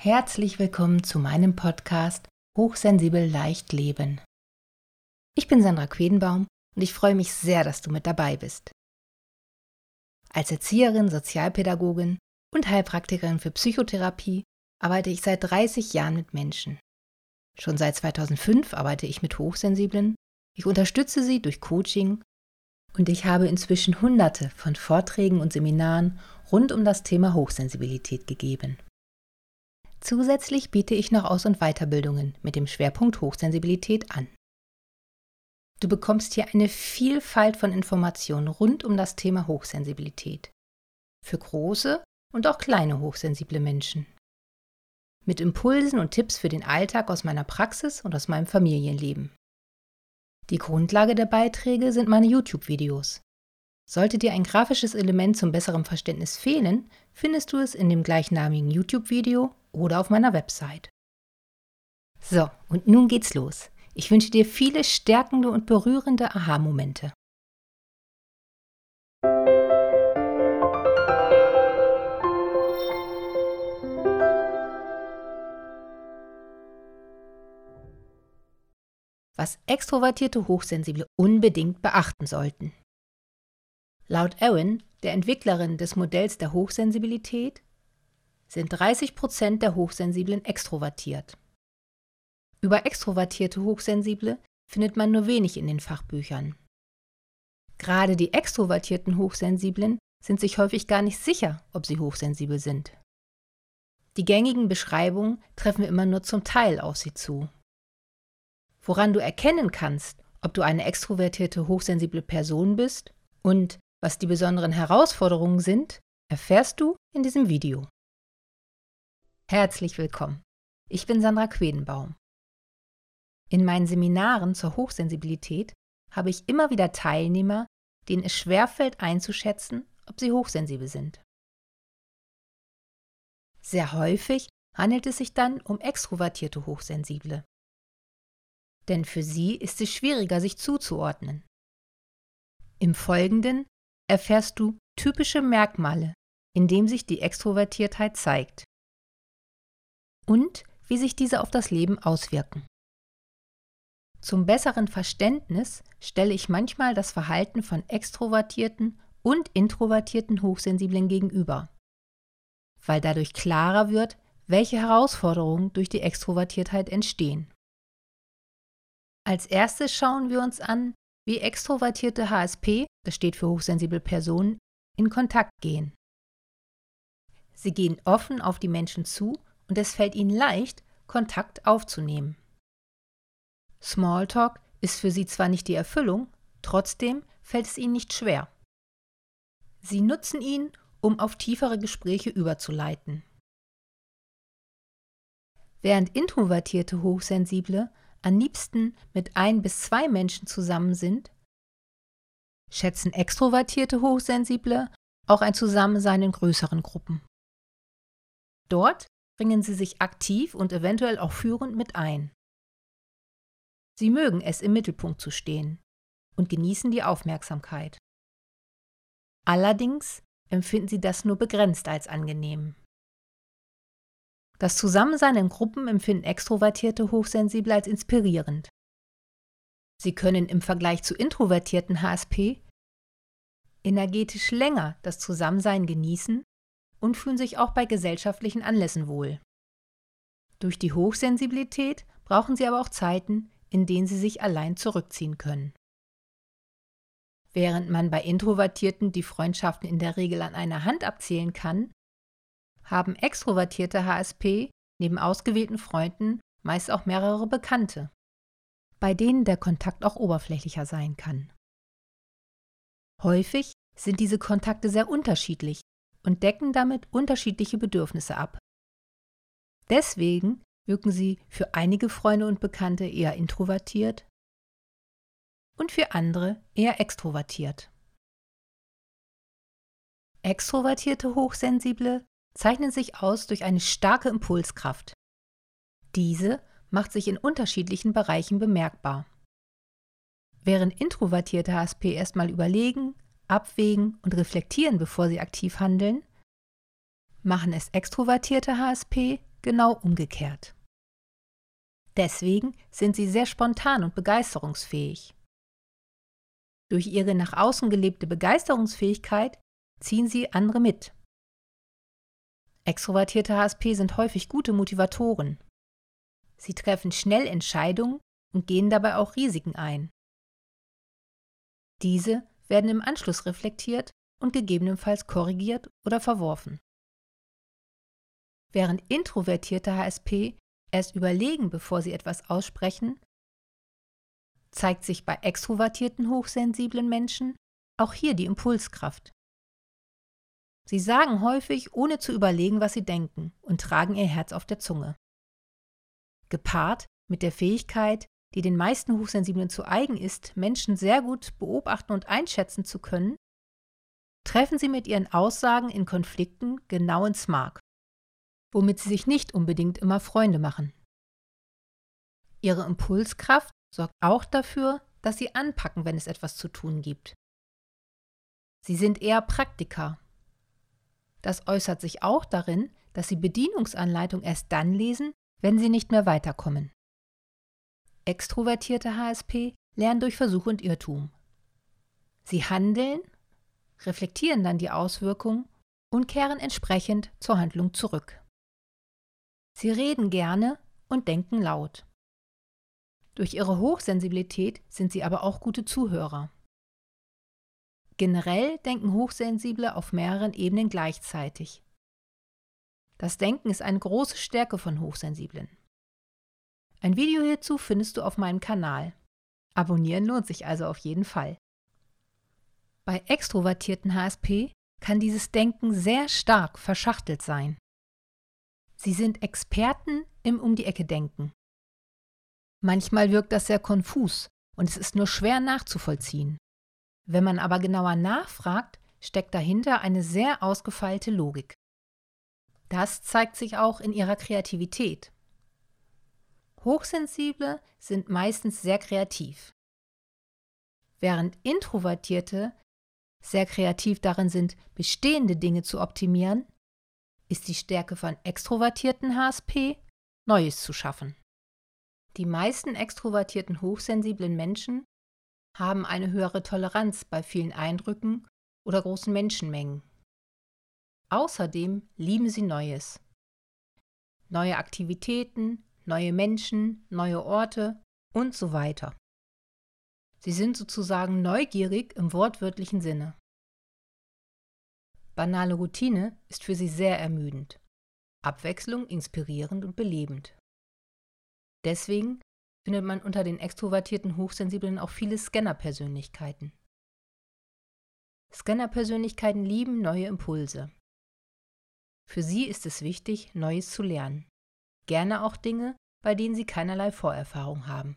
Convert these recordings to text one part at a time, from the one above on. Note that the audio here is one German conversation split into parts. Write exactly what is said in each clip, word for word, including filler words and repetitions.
Herzlich willkommen zu meinem Podcast Hochsensibel leicht leben. Ich bin Sandra Quedenbaum und ich freue mich sehr, dass du mit dabei bist. Als Erzieherin, Sozialpädagogin und Heilpraktikerin für Psychotherapie arbeite ich seit dreißig Jahren mit Menschen. Schon seit zweitausendfünf arbeite ich mit Hochsensiblen, ich unterstütze sie durch Coaching und ich habe inzwischen Hunderte von Vorträgen und Seminaren rund um das Thema Hochsensibilität gegeben. Zusätzlich biete ich noch Aus- und Weiterbildungen mit dem Schwerpunkt Hochsensibilität an. Du bekommst hier eine Vielfalt von Informationen rund um das Thema Hochsensibilität. Für große und auch kleine hochsensible Menschen. Mit Impulsen und Tipps für den Alltag aus meiner Praxis und aus meinem Familienleben. Die Grundlage der Beiträge sind meine YouTube-Videos. Sollte dir ein grafisches Element zum besseren Verständnis fehlen, findest du es in dem gleichnamigen YouTube-Video oder auf meiner Website. So, und nun geht's los. Ich wünsche dir viele stärkende und berührende Aha-Momente. Was extrovertierte Hochsensible unbedingt beachten sollten. Laut Erin, der Entwicklerin des Modells der Hochsensibilität, sind dreißig Prozent der Hochsensiblen extrovertiert. Über extrovertierte Hochsensible findet man nur wenig in den Fachbüchern. Gerade die extrovertierten Hochsensiblen sind sich häufig gar nicht sicher, ob sie hochsensibel sind. Die gängigen Beschreibungen treffen immer nur zum Teil auf sie zu. Woran du erkennen kannst, ob du eine extrovertierte hochsensible Person bist und was die besonderen Herausforderungen sind, erfährst du in diesem Video. Herzlich willkommen. Ich bin Sandra Quedenbaum. In meinen Seminaren zur Hochsensibilität habe ich immer wieder Teilnehmer, denen es schwerfällt einzuschätzen, ob sie hochsensibel sind. Sehr häufig handelt es sich dann um extrovertierte Hochsensible. Denn für sie ist es schwieriger, sich zuzuordnen. Im Folgenden erfährst du typische Merkmale, in denen sich die Extrovertiertheit zeigt und wie sich diese auf das Leben auswirken. Zum besseren Verständnis stelle ich manchmal das Verhalten von extrovertierten und introvertierten Hochsensiblen gegenüber, weil dadurch klarer wird, welche Herausforderungen durch die Extrovertiertheit entstehen. Als erstes schauen wir uns an, wie extrovertierte H S P, das steht für hochsensible Personen, in Kontakt gehen. Sie gehen offen auf die Menschen zu und es fällt ihnen leicht, Kontakt aufzunehmen. Smalltalk ist für sie zwar nicht die Erfüllung, trotzdem fällt es ihnen nicht schwer. Sie nutzen ihn, um auf tiefere Gespräche überzuleiten. Während introvertierte Hochsensible am liebsten mit ein bis zwei Menschen zusammen sind, schätzen extrovertierte Hochsensible auch ein Zusammensein in größeren Gruppen. Dort bringen sie sich aktiv und eventuell auch führend mit ein. Sie mögen es, im Mittelpunkt zu stehen und genießen die Aufmerksamkeit. Allerdings empfinden sie das nur begrenzt als angenehm. Das Zusammensein in Gruppen empfinden extrovertierte Hochsensible als inspirierend. Sie können im Vergleich zu introvertierten H S P energetisch länger das Zusammensein genießen und fühlen sich auch bei gesellschaftlichen Anlässen wohl. Durch die Hochsensibilität brauchen sie aber auch Zeiten, in denen sie sich allein zurückziehen können. Während man bei Introvertierten die Freundschaften in der Regel an einer Hand abzählen kann, haben extrovertierte H S P neben ausgewählten Freunden meist auch mehrere Bekannte, bei denen der Kontakt auch oberflächlicher sein kann. Häufig sind diese Kontakte sehr unterschiedlich und decken damit unterschiedliche Bedürfnisse ab. Deswegen wirken sie für einige Freunde und Bekannte eher introvertiert und für andere eher extrovertiert. Extrovertierte Hochsensible zeichnen sich aus durch eine starke Impulskraft. Diese macht sich in unterschiedlichen Bereichen bemerkbar. Während introvertierte H S P erstmal überlegen, abwägen und reflektieren, bevor sie aktiv handeln, machen es extrovertierte H S P genau umgekehrt. Deswegen sind sie sehr spontan und begeisterungsfähig. Durch ihre nach außen gelebte Begeisterungsfähigkeit ziehen sie andere mit. Extrovertierte H S P sind häufig gute Motivatoren. Sie treffen schnell Entscheidungen und gehen dabei auch Risiken ein. Diese werden im Anschluss reflektiert und gegebenenfalls korrigiert oder verworfen. Während introvertierte H S P erst überlegen, bevor sie etwas aussprechen, zeigt sich bei extrovertierten hochsensiblen Menschen auch hier die Impulskraft. Sie sagen häufig, ohne zu überlegen, was sie denken, und tragen ihr Herz auf der Zunge. Gepaart mit der Fähigkeit, die den meisten Hochsensiblen zu eigen ist, Menschen sehr gut beobachten und einschätzen zu können, treffen sie mit ihren Aussagen in Konflikten genau ins Mark, womit sie sich nicht unbedingt immer Freunde machen. Ihre Impulskraft sorgt auch dafür, dass sie anpacken, wenn es etwas zu tun gibt. Sie sind eher Praktiker. Das äußert sich auch darin, dass sie Bedienungsanleitungen erst dann lesen, wenn sie nicht mehr weiterkommen. Extrovertierte H S P lernen durch Versuch und Irrtum. Sie handeln, reflektieren dann die Auswirkungen und kehren entsprechend zur Handlung zurück. Sie reden gerne und denken laut. Durch ihre Hochsensibilität sind sie aber auch gute Zuhörer. Generell denken Hochsensible auf mehreren Ebenen gleichzeitig. Das Denken ist eine große Stärke von Hochsensiblen. Ein Video hierzu findest du auf meinem Kanal. Abonnieren lohnt sich also auf jeden Fall. Bei extrovertierten H S P kann dieses Denken sehr stark verschachtelt sein. Sie sind Experten im Um-die-Ecke-Denken. Manchmal wirkt das sehr konfus und es ist nur schwer nachzuvollziehen. Wenn man aber genauer nachfragt, steckt dahinter eine sehr ausgefeilte Logik. Das zeigt sich auch in ihrer Kreativität. Hochsensible sind meistens sehr kreativ. Während Introvertierte sehr kreativ darin sind, bestehende Dinge zu optimieren, ist die Stärke von extrovertierten H S P, Neues zu schaffen. Die meisten extrovertierten hochsensiblen Menschen haben eine höhere Toleranz bei vielen Eindrücken oder großen Menschenmengen. Außerdem lieben sie Neues. Neue Aktivitäten, neue Menschen, neue Orte und so weiter. Sie sind sozusagen neugierig im wortwörtlichen Sinne. Banale Routine ist für sie sehr ermüdend, Abwechslung inspirierend und belebend. Deswegen findet man unter den extrovertierten Hochsensiblen auch viele Scanner-Persönlichkeiten. Scanner-Persönlichkeiten lieben neue Impulse. Für sie ist es wichtig, Neues zu lernen. Gerne auch Dinge, bei denen sie keinerlei Vorerfahrung haben.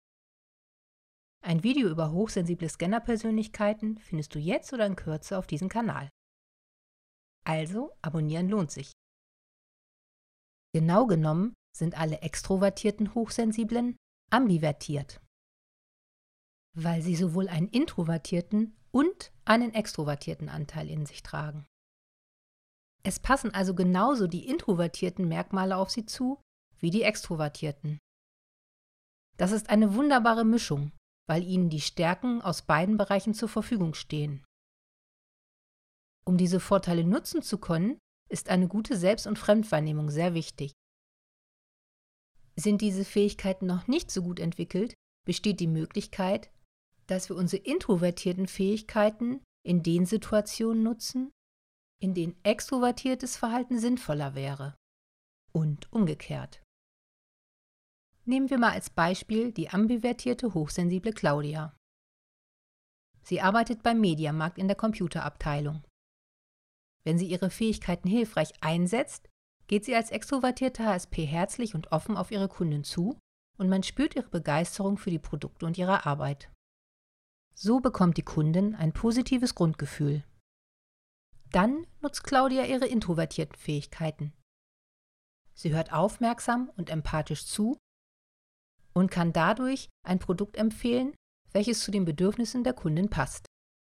Ein Video über hochsensible Scanner-Persönlichkeiten findest du jetzt oder in Kürze auf diesem Kanal. Also, abonnieren lohnt sich. Genau genommen sind alle extrovertierten Hochsensiblen ambivertiert, weil sie sowohl einen introvertierten und einen extrovertierten Anteil in sich tragen. Es passen also genauso die introvertierten Merkmale auf sie zu, wie die extrovertierten. Das ist eine wunderbare Mischung, weil ihnen die Stärken aus beiden Bereichen zur Verfügung stehen. Um diese Vorteile nutzen zu können, ist eine gute Selbst- und Fremdwahrnehmung sehr wichtig. Sind diese Fähigkeiten noch nicht so gut entwickelt, besteht die Möglichkeit, dass wir unsere introvertierten Fähigkeiten in den Situationen nutzen, in denen extrovertiertes Verhalten sinnvoller wäre. Und umgekehrt. Nehmen wir mal als Beispiel die ambivertierte, hochsensible Claudia. Sie arbeitet beim Mediamarkt in der Computerabteilung. Wenn sie ihre Fähigkeiten hilfreich einsetzt, geht sie als extrovertierte H S P herzlich und offen auf ihre Kunden zu und man spürt ihre Begeisterung für die Produkte und ihre Arbeit. So bekommt die Kundin ein positives Grundgefühl. Dann nutzt Claudia ihre introvertierten Fähigkeiten. Sie hört aufmerksam und empathisch zu und kann dadurch ein Produkt empfehlen, welches zu den Bedürfnissen der Kundin passt.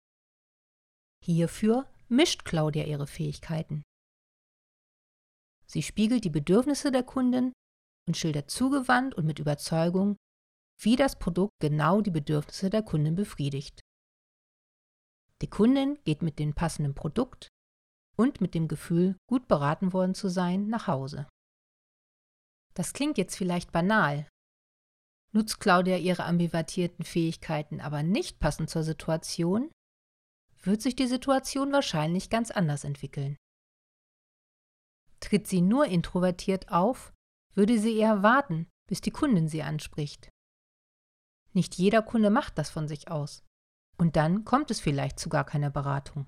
Hierfür mischt Claudia ihre Fähigkeiten. Sie spiegelt die Bedürfnisse der Kundin und schildert zugewandt und mit Überzeugung, wie das Produkt genau die Bedürfnisse der Kundin befriedigt. Die Kundin geht mit dem passenden Produkt und mit dem Gefühl, gut beraten worden zu sein, nach Hause. Das klingt jetzt vielleicht banal. Nutzt Claudia ihre ambivalierten Fähigkeiten aber nicht passend zur Situation, wird sich die Situation wahrscheinlich ganz anders entwickeln. Tritt sie nur introvertiert auf, würde sie eher warten, bis die Kundin sie anspricht. Nicht jeder Kunde macht das von sich aus. Und dann kommt es vielleicht zu gar keiner Beratung.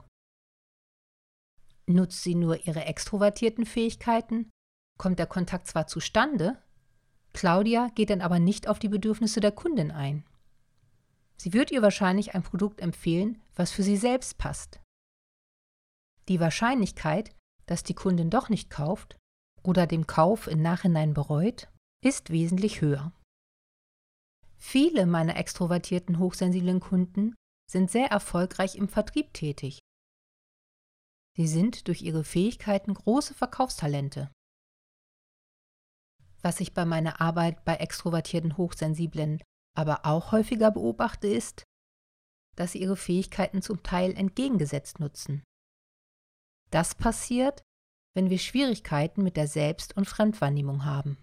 Nutzt sie nur ihre extrovertierten Fähigkeiten, kommt der Kontakt zwar zustande, Claudia geht dann aber nicht auf die Bedürfnisse der Kundin ein. Sie wird ihr wahrscheinlich ein Produkt empfehlen, was für sie selbst passt. Die Wahrscheinlichkeit, dass die Kundin doch nicht kauft oder den Kauf im Nachhinein bereut, ist wesentlich höher. Viele meiner extrovertierten, hochsensiblen Kunden sind sehr erfolgreich im Vertrieb tätig. Sie sind durch ihre Fähigkeiten große Verkaufstalente. Was ich bei meiner Arbeit bei extrovertierten Hochsensiblen aber auch häufiger beobachte, ist, dass sie ihre Fähigkeiten zum Teil entgegengesetzt nutzen. Das passiert, wenn wir Schwierigkeiten mit der Selbst- und Fremdwahrnehmung haben.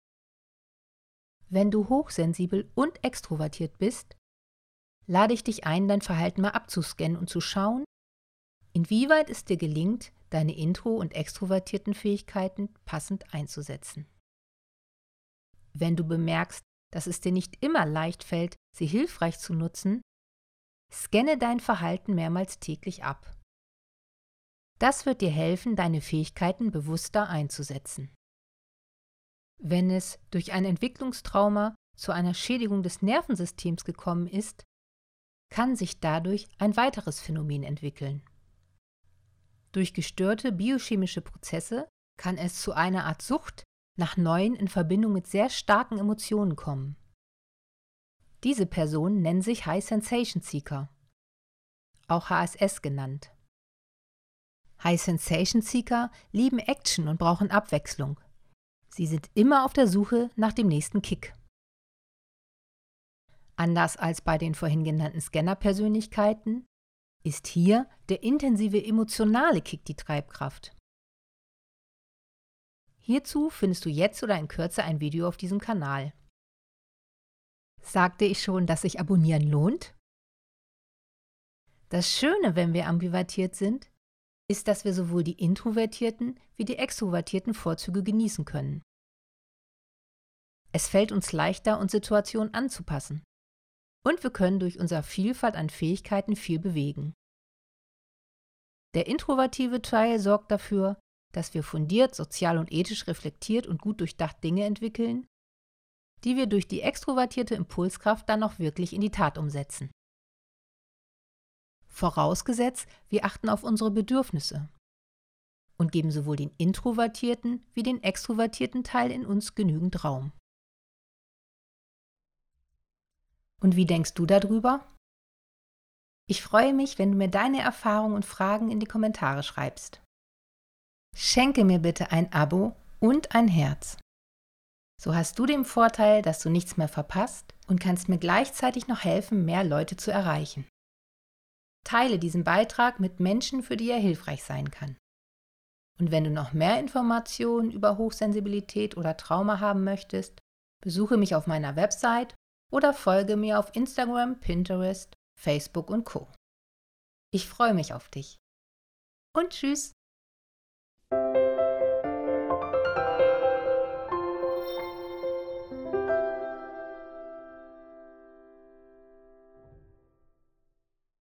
Wenn du hochsensibel und extrovertiert bist, lade ich dich ein, dein Verhalten mal abzuscannen und zu schauen, inwieweit es dir gelingt, deine intro- und extrovertierten Fähigkeiten passend einzusetzen. Wenn du bemerkst, dass es dir nicht immer leicht fällt, sie hilfreich zu nutzen, scanne dein Verhalten mehrmals täglich ab. Das wird dir helfen, deine Fähigkeiten bewusster einzusetzen. Wenn es durch ein Entwicklungstrauma zu einer Schädigung des Nervensystems gekommen ist, kann sich dadurch ein weiteres Phänomen entwickeln. Durch gestörte biochemische Prozesse kann es zu einer Art Sucht nach Neuen in Verbindung mit sehr starken Emotionen kommen. Diese Personen nennen sich High Sensation Seeker, auch H S S genannt. High Sensation Seeker lieben Action und brauchen Abwechslung. Sie sind immer auf der Suche nach dem nächsten Kick. Anders als bei den vorhin genannten Scanner-Persönlichkeiten ist hier der intensive emotionale Kick die Treibkraft. Hierzu findest du jetzt oder in Kürze ein Video auf diesem Kanal. Sagte ich schon, dass sich Abonnieren lohnt? Das Schöne, wenn wir ambivalent sind, ist, dass wir sowohl die introvertierten wie die extrovertierten Vorzüge genießen können. Es fällt uns leichter, uns Situationen anzupassen. Und wir können durch unsere Vielfalt an Fähigkeiten viel bewegen. Der introvertive Teil sorgt dafür, dass wir fundiert, sozial und ethisch reflektiert und gut durchdacht Dinge entwickeln, die wir durch die extrovertierte Impulskraft dann auch wirklich in die Tat umsetzen. Vorausgesetzt, wir achten auf unsere Bedürfnisse und geben sowohl den introvertierten wie den extrovertierten Teil in uns genügend Raum. Und wie denkst du darüber? Ich freue mich, wenn du mir deine Erfahrungen und Fragen in die Kommentare schreibst. Schenke mir bitte ein Abo und ein Herz. So hast du den Vorteil, dass du nichts mehr verpasst und kannst mir gleichzeitig noch helfen, mehr Leute zu erreichen. Teile diesen Beitrag mit Menschen, für die er hilfreich sein kann. Und wenn du noch mehr Informationen über Hochsensibilität oder Trauma haben möchtest, besuche mich auf meiner Website oder folge mir auf Instagram, Pinterest, Facebook und Co. Ich freue mich auf dich. Und tschüss!